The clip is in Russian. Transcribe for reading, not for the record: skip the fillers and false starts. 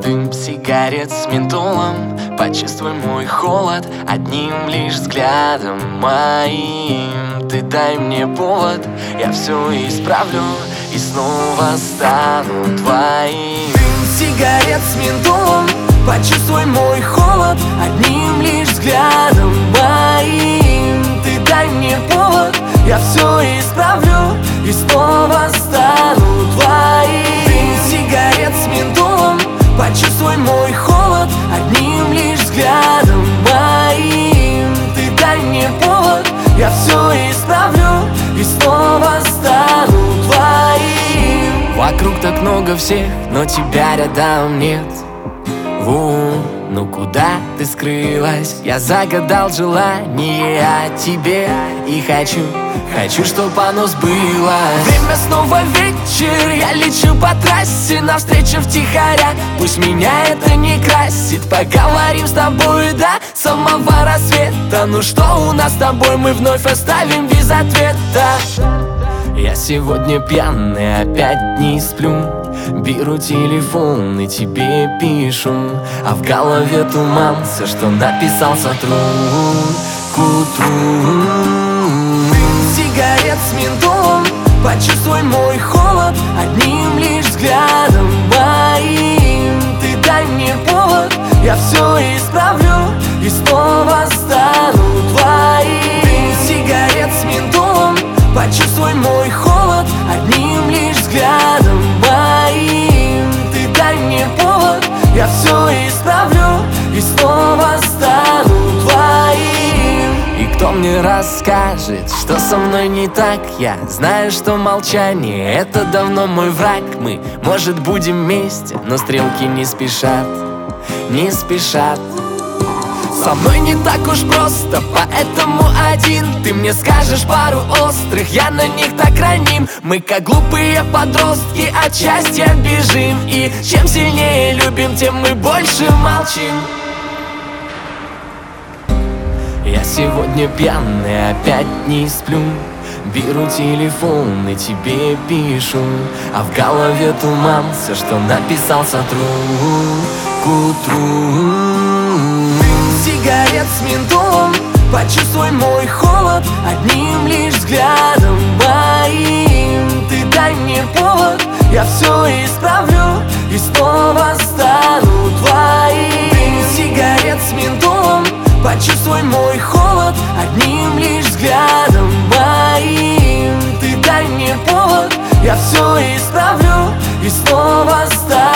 дым сигарет с ментолом. Почувствуй мой холод одним лишь взглядом моим. Ты дай мне повод, я все исправлю и снова стану твоим. Дым сигарет с ментолом. Почувствуй мой холод одним лишь взглядом моим. Ты дай мне повод, я все исправлю и снова стану твоим. Дым сигарет с ментолом. Почувствуй мой холод одним лишь взглядом моим. Ты дай мне повод, я все исправлю и снова стану твоим. Вокруг так много всех, но тебя рядом нет. Ну куда ты скрылась? Я загадал желание о тебе и хочу, чтоб оно сбылось. Время снова вечер, я лечу по трассе навстречу втихаря. Пусть меня это не красит, поговорим с тобой до самого рассвета. Ну что у нас с тобой, мы вновь оставим без ответа. Я сегодня пьяный, опять не сплю. Беру телефон и тебе пишу, а в голове туман, все, что написал, сотру к утру. Дым сигарет с ментолом. Почувствуй мой холод одним лишь взглядом моим. Ты дай мне повод, я все исправлю и снова стану твоим. Дым сигарет с ментолом. Почувствуй мой холод одним лишь взглядом моим. Ты дай мне повод, я все исправлю и снова стану твоим. И кто мне расскажет, что со мной не так? Я знаю, что молчание — это давно мой враг. Мы, может, будем вместе, но стрелки не спешат, не спешат. Со мной не так уж просто, поэтому один. Ты мне скажешь пару острых, я на них так раним. Мы как глупые подростки от счастья бежим. И чем сильнее любим, тем мы больше молчим. Я сегодня пьяный, опять не сплю. Беру телефон и тебе пишу, а в голове туман, все, что написал, сотру к утру. Сигарет с ментолом. Почувствуй мой холод одним лишь взглядом моим. Ты дай мне повод, я все исправлю и снова стану твоим. Дым сигарет с ментолом. Почувствуй мой холод одним лишь взглядом моим. Ты дай мне повод, я все исправлю и снова стану